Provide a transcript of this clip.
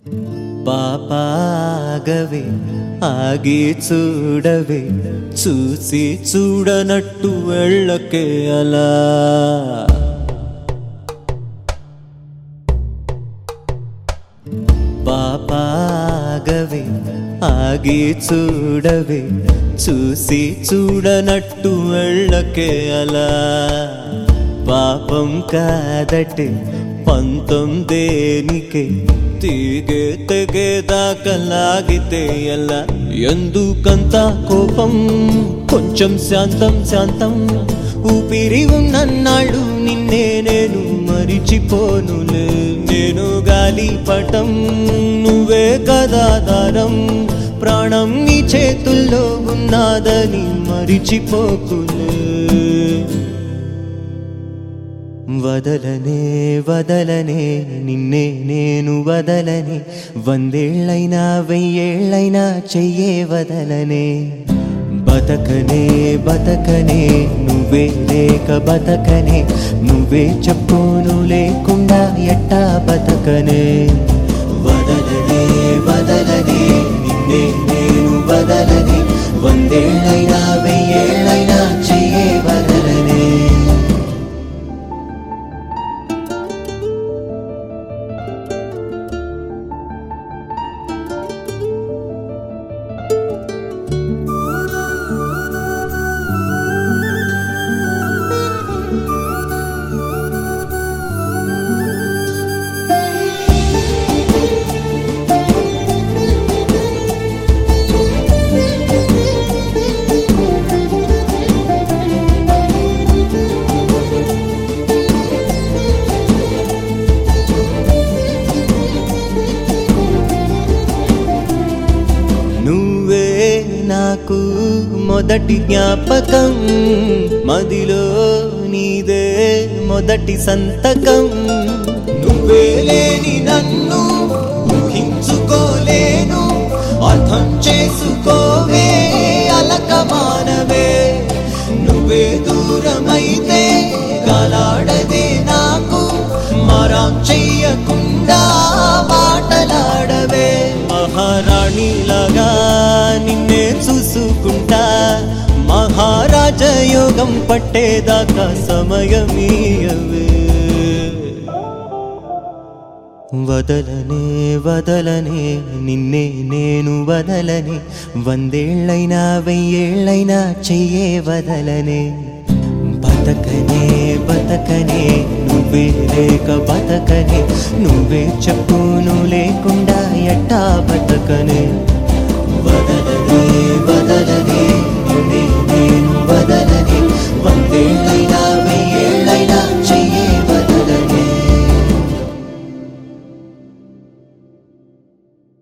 పాపాగవే ఆగి చూడవే చూసి చూడనట్టు వెళ్ళకే అలా పాపాగవే ఆగి చూడవే చూసి చూడనట్టు వెళ్ళకే అలా పాపం కాదటే పంతం దేనికే తీగే తెగేదాకా లాగితే ఎలా ఎందుకంత కోపం కొంచెం శాంతం శాంతం ఊపిరి ఉన్నన్నాళ్ళు నిన్నే నేను మరిచిపోనులే నేను గాలి పటం నువ్వే కదా దారం ప్రాణం నీ చేతుల్లో ఉన్నదని మరిచిపోకులే వదలనే వదలనే నిన్నే నేను వదలనే వందేళ్ళైనా వెయ్యేళ్ళైనా చెయ్యే వదలనే బతకనే బతకనే నువ్వే లేక బతకనే నువ్వే చెప్పును లేకుండా ఎట్టా బతకనే వదలనే వదలనే నిన్నే నేను వదలనే వందేళ్ళైనా వెయ్యేళ్ళైనా చెయ్యే వదలనే నాకు మొదటి జ్ఞాపకం మదిలో నీదే మొదటి సంతకం నువ్వే లేని నన్ను ఊహించుకోలేను అర్థం చేసుకోవే అలక మానవే నువ్వే దూరమైతే గాలాడదే నాకు మరాం చెయ్యకుండా మాటలాడవే మహారాణిలాగా నిన్నే చూసుకుంటా మహారాజ యోగం పట్టేదాకా సమయమీయవే వదలనే వదలనే నిన్నే నేను వదలనే వందేళ్ళైనా వెయ్యేళ్ళైనా చెయ్యే వదలనే బతకనే బతకనే నువ్వే లేక బతకనే నువ్వే చెప్పును లేకుండా ఎట్టా బతకనే